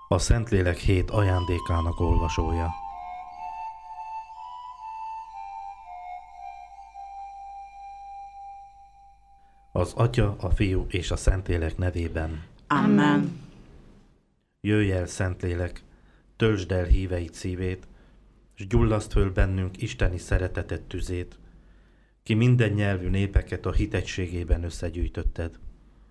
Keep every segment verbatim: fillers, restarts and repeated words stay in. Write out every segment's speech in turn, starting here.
A Szentlélek hét ajándékának olvasója. Az Atya, a Fiú és a Szentlélek nevében. Amen. Jöjj el, Szentlélek, töltsd el híveid szívét, s gyullaszd föl bennünk isteni szeretetet tüzét, ki minden nyelvű népeket a hitegységében összegyűjtötted.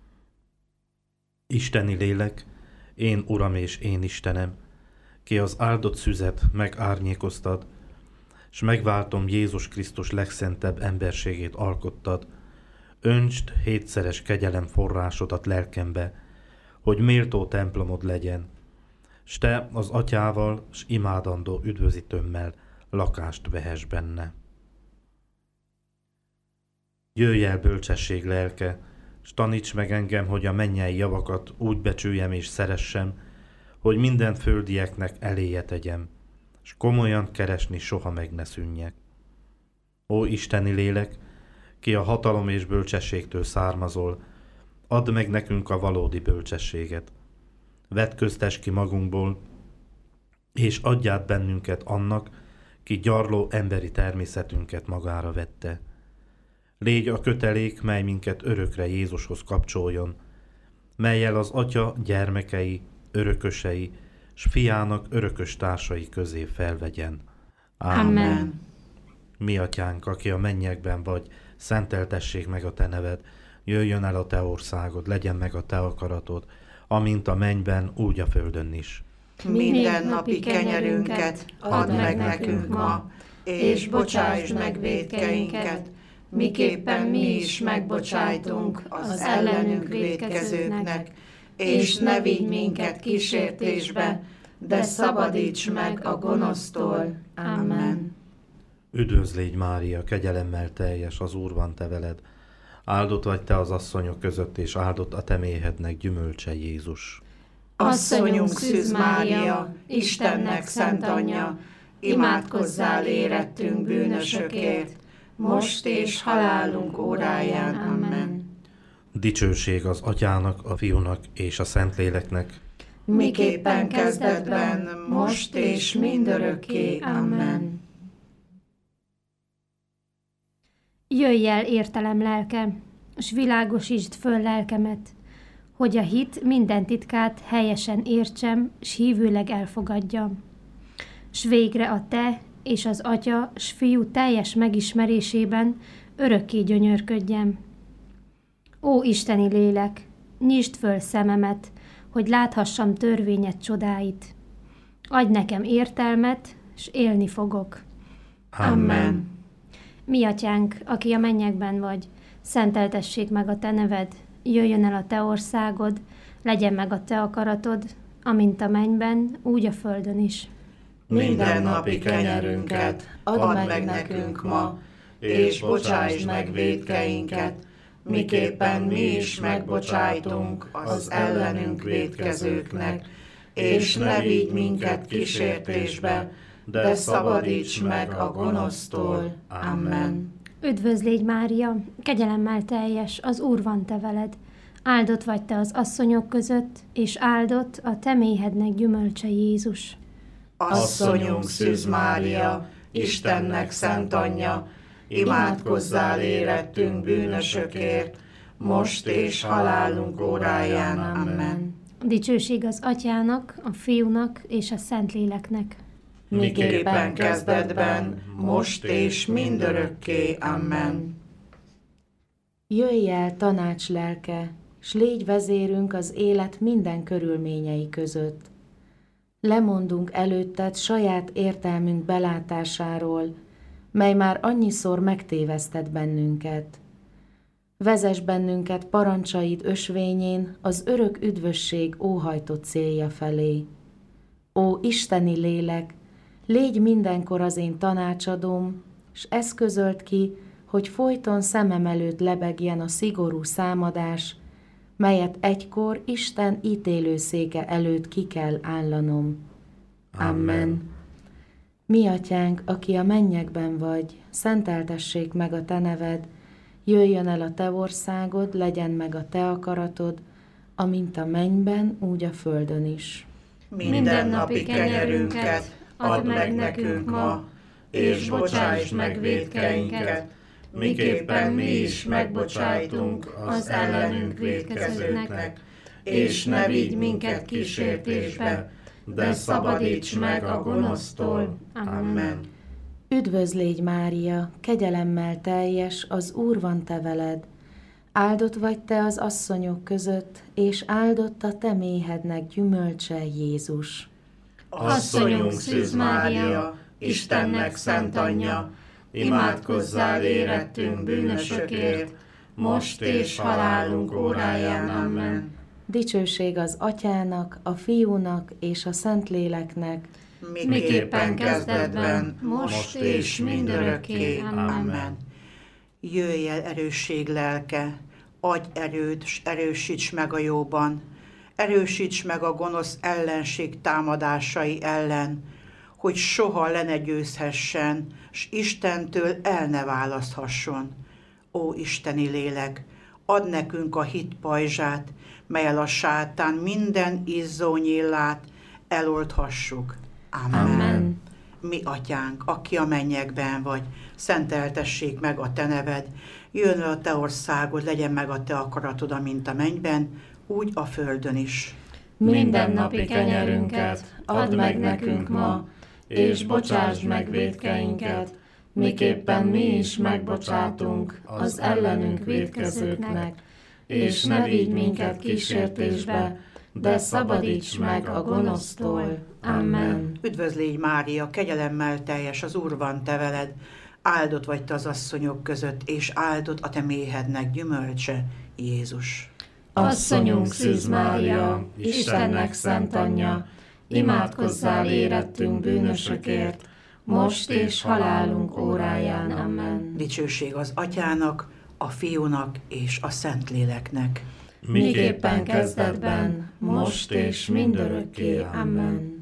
Isteni lélek, én Uram és én Istenem, ki az áldott szüzet megárnyékoztad, s megváltom Jézus Krisztus legszentebb emberségét alkottad, öntsd hétszeres kegyelem forrásodat lelkembe, hogy méltó templomod legyen, s te az Atyával s imádandó üdvözítőmmel lakást vehess benne. Jöjj el, bölcsesség lelke, s taníts meg engem, hogy a mennyei javakat úgy becsüljem és szeressem, hogy minden földieknek eléje tegyem, s komolyan keresni soha meg ne szűnjek. Ó isteni lélek, ki a hatalom és bölcsességtől származol, add meg nekünk a valódi bölcsességet. Vetköztess ki magunkból, és adj át bennünket annak, ki gyarló emberi természetünket magára vette. Légy a kötelék, mely minket örökre Jézushoz kapcsoljon, mellyel az Atya gyermekei, örökösei, s fiának örökös társai közé felvegyen. Amen. Amen. Mi Atyánk, aki a mennyekben vagy, szenteltessék meg a te neved, jöjjön el a te országod, legyen meg a te akaratod, amint a mennyben, úgy a földön is. Minden napi kenyerünket add meg nekünk ma, és bocsásd meg vétkeinket, miképpen mi is megbocsájtunk az ellenünk vétkezőknek, és ne vigy minket kísértésbe, de szabadíts meg a gonosztól. Amen. Üdvözl légy, Mária, kegyelemmel teljes, az Úr van te veled. Áldott vagy te az asszonyok között, és áldott a te méhednek gyümölcse, Jézus. Asszonyunk Szűz Mária, Istennek szent anyja, imádkozzál érettünk bűnösökért, most és halálunk óráján. Amen. Dicsőség az Atyának, a Fiúnak és a Szentléleknek, miképpen kezdetben, most és mindörökké. Amen. Jöjj el, értelem lelke, s világosítsd föl lelkemet, hogy a hit minden titkát helyesen értsem, s hívőleg elfogadjam. S végre a te és az Atya s Fiú teljes megismerésében örökké gyönyörködjem. Ó isteni lélek, nyisd föl szememet, hogy láthassam törvényed csodáit. Adj nekem értelmet, s élni fogok. Amen. Mi Atyánk, aki a mennyekben vagy, szenteltessék meg a te neved, jöjjön el a te országod, legyen meg a te akaratod, amint a mennyben, úgy a földön is. Minden napi kenyerünket add meg nekünk ma, és bocsásd meg vétkeinket, miképpen mi is megbocsájtunk az ellenünk vétkezőknek, és ne vigy minket kísértésbe, de szabadíts meg a gonosztól. Amen. Üdvözl légy, Mária, kegyelemmel teljes, az Úr van te veled. Áldott vagy te az asszonyok között, és áldott a te méhednek gyümölcse, Jézus. Asszonyunk Szűz Mária, Istennek szent anyja, imádkozzál érettünk bűnösökért, most és halálunk óráján. Amen. Dicsőség az Atyának, a Fiúnak és a Szentléleknek, miképpen kezdetben, most és mindörökké. Amen. Jöjj el, tanács lelke, s légy vezérünk az élet minden körülményei között. Lemondunk előtted saját értelmünk belátásáról, mely már annyiszor megtévesztett bennünket. Vezess bennünket parancsaid ösvényén az örök üdvösség óhajtott célja felé. Ó isteni lélek, légy mindenkor az én tanácsadóm, s eszközöld ki, hogy folyton szemem előtt lebegjen a szigorú számadás, melyet egykor Isten ítélőszéke előtt ki kell állanom. Amen. Mi Atyánk, aki a mennyekben vagy, szenteltessék meg a te neved, jöjjön el a te országod, legyen meg a te akaratod, amint a mennyben, úgy a földön is. Mindennapi kenyerünket add meg nekünk ma, és bocsáss meg vétkeinket, miképpen mi is megbocsájtunk az ellenünk vétkezőknek, és ne vigy minket kísértésbe, de szabadíts meg a gonosztól. Amen. Üdvözl légy, Mária, kegyelemmel teljes, az Úr van te veled. Áldott vagy te az asszonyok között, és áldott a te méhednek gyümölcse, Jézus. Asszonyunk Szűz Mária, Istennek szent anyja, imádkozzál érettünk bűnösökért, most és halálunk óráján. Amen. Dicsőség az Atyának, a Fiúnak és a Szentléleknek, miképpen kezdetben, most és mindörökké. Amen. Jöjj el, erősség lelke, adj erőt, s erősíts meg a jóban, erősíts meg a gonosz ellenség támadásai ellen, hogy soha le ne győzhessen, s Istentől el ne választhasson. Ó isteni lélek, add nekünk a hit pajzsát, melyel a sátán minden izzónyillát eloldhassuk. Amen. Amen. Mi atyánk, aki a mennyekben vagy, szenteltessék meg a te neved, jöjjön el a te országod, legyen meg a te akaratod, amint a mennyben, úgy a földön is. Mindennapi kenyerünket add meg nekünk ma, és bocsásd meg vétkeinket, miképpen mi is megbocsátunk az ellenünk vétkezőknek, és ne vigy minket kísértésbe, de szabadíts meg a gonosztól. Amen. Üdvözl légy, Mária, kegyelemmel teljes, az Úr van te veled, áldott vagy te az asszonyok között, és áldott a te méhednek gyümölcse, Jézus. Asszonyunk Szűz Mária, Istennek szent anyja, imádkozzál érettünk bűnösökért, most és halálunk óráján. Amen. Dicsőség az Atyának, a Fiúnak és a Szentléleknek, miképpen kezdetben, most és mindörökké. Amen.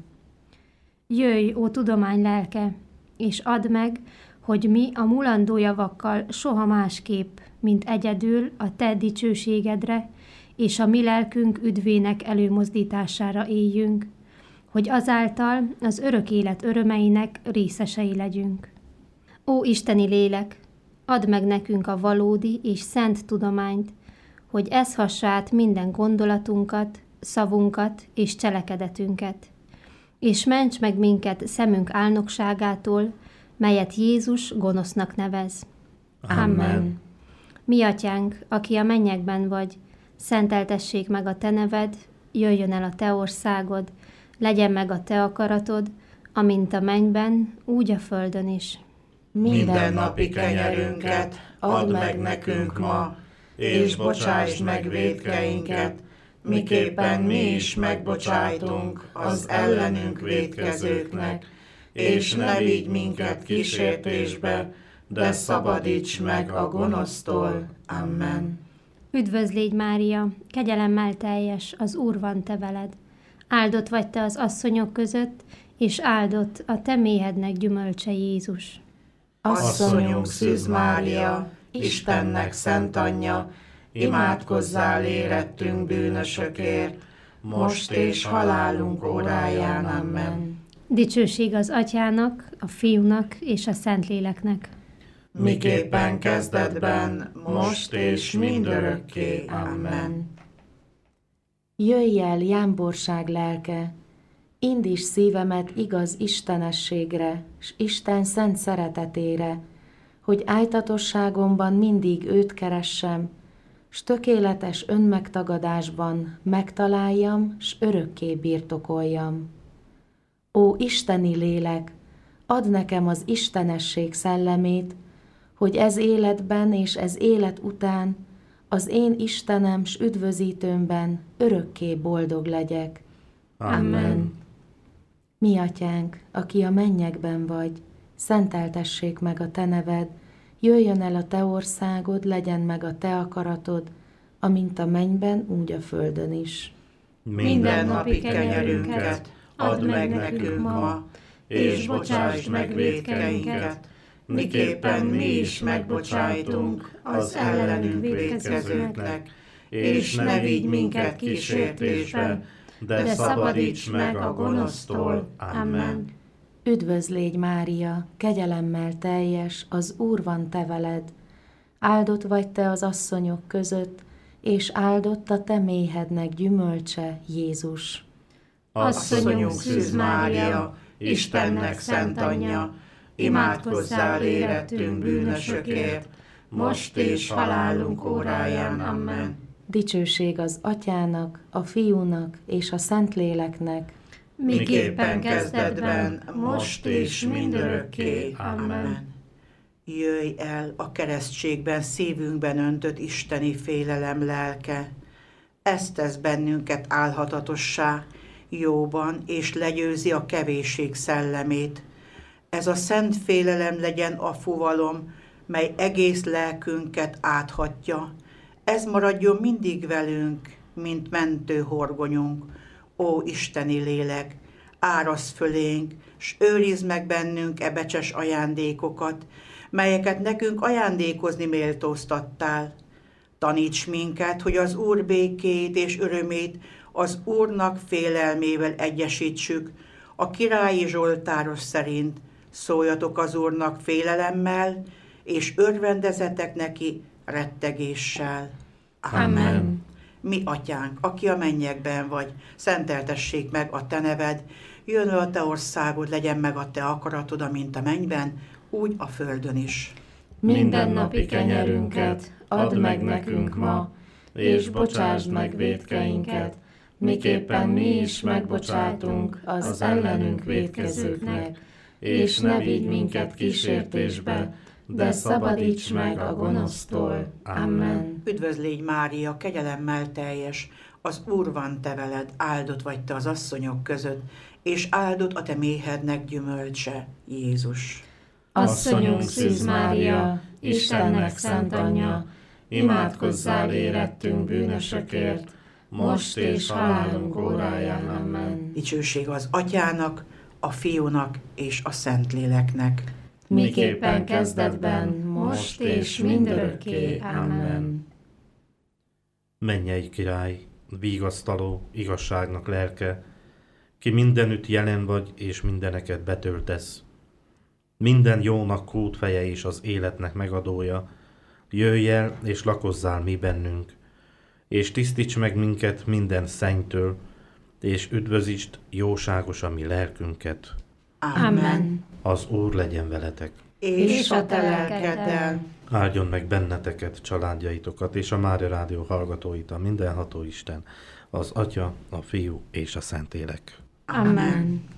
Jöjj, ó tudomány lelke, és add meg, hogy mi a mulandó javakkal soha másképp, mint egyedül a te dicsőségedre, és a mi lelkünk üdvének előmozdítására éljünk, hogy azáltal az örök élet örömeinek részesei legyünk. Ó isteni lélek, add meg nekünk a valódi és szent tudományt, hogy ez hassa át minden gondolatunkat, szavunkat és cselekedetünket, és ments meg minket szemünk álnokságától, melyet Jézus gonosznak nevez. Amen. Amen. Mi atyánk, aki a mennyekben vagy, szenteltessék meg a te neved, jöjjön el a te országod, legyen meg a te akaratod, amint a mennyben, úgy a földön is. Mindennapi kenyerünket add meg nekünk ma, és bocsáss meg vétkeinket, miképpen mi is megbocsájtunk az ellenünk vétkezőknek, és ne vigy minket kísértésbe, de szabadíts meg a gonosztól. Amen. Üdvözl légy, Mária, kegyelemmel teljes, az Úr van te veled. Áldott vagy te az asszonyok között, és áldott a te méhednek gyümölcse, Jézus. Asszonyunk Szűz Mária, Istennek szent anyja, imádkozzál érettünk bűnösökért, most és halálunk óráján. Amen. Dicsőség az Atyának, a Fiúnak és a Szentléleknek, miképpen kezdetben, most és mindörökké. Amen. Jöjj el, jámborság lelke, indíts szívemet igaz istenességre, s Isten szent szeretetére, hogy ájtatosságomban mindig őt keressem, s tökéletes önmegtagadásban megtaláljam, s örökké birtokoljam. Ó isteni lélek, add nekem az istenesség szellemét, hogy ez életben és ez élet után az én Istenem s üdvözítőmben örökké boldog legyek. Amen. Mi atyánk, aki a mennyekben vagy, szenteltessék meg a te neved, jöjjön el a te országod, legyen meg a te akaratod, amint a mennyben, úgy a földön is. Mindennapi kenyerünket add meg nekünk ma, és bocsáss meg vétkeinket, miképpen mi is megbocsájtunk az ellenünk vétkezőknek, és ne vigy minket kísértésbe, de, de szabadíts meg a gonosztól. Amen. Üdvözl légy, Mária, kegyelemmel teljes, az Úr van te veled. Áldott vagy te az asszonyok között, és áldott a te méhednek gyümölcse, Jézus. Asszonyunk Szűz Mária, Istennek szent anyja, imádkozzál érettünk bűnösökért, most és halálunk óráján. Amen. Dicsőség az Atyának, a Fiúnak és a Szentléleknek, miképpen kezdetben, most és mindörökké. Amen. Jöjj el a keresztségben szívünkben öntött isteni félelem lelke. Ezt tesz bennünket álhatatossá, jóban, és legyőzi a kevésség szellemét. Ez a szent félelem legyen a fuvalom, mely egész lelkünket áthatja. Ez maradjon mindig velünk, mint mentő horgonyunk. Ó, isteni lélek, árasz fölénk, s őrizd meg bennünk e becses ajándékokat, melyeket nekünk ajándékozni méltóztattál. Taníts minket, hogy az Úr békét és örömét az Úrnak félelmével egyesítsük, a királyi zsoltáros szerint. Szóljatok az Úrnak félelemmel, és örvendezetek neki rettegéssel. Amen. Amen. Mi, Atyánk, aki a mennyekben vagy, szenteltessék meg a te neved, jön el a te országod, legyen meg a te akaratod, amint a mennyben, úgy a földön is. Mindennapi kenyerünket add meg nekünk ma, és bocsásd meg vétkeinket, miképpen mi is megbocsátunk az ellenünk vétkezőknek, és ne vigy minket kísértésbe, de szabadíts meg a gonosztól. Amen. Üdvözl légy, Mária, kegyelemmel teljes, az Úr van te veled, áldott vagy te az asszonyok között, és áldott a te méhednek gyümölcse, Jézus. Asszonyunk Szűz Mária, Istennek szent anyja, imádkozzál érettünk bűnösökért, most és halálunk óráján. Amen. Dicsőség az Atyának, a Fiúnak és a Szentléleknek, miképpen kezdetben, most és mindörökké. Amen. Mennyei Király, vigasztaló, igazságnak lelke, ki mindenütt jelen vagy és mindeneket betöltesz. Minden jónak kútfeje és az életnek megadója, jöjj el és lakozzál mi bennünk, és tisztíts meg minket minden szennytől, és üdvözítsd jóságos a mi lelkünket. Amen. Az Úr legyen veletek. És a te lelkeddel. Áldjon meg benneteket, családjaitokat és a Mária Rádió hallgatóit a mindenható Isten, az Atya, a Fiú és a Szentlélek. Amen.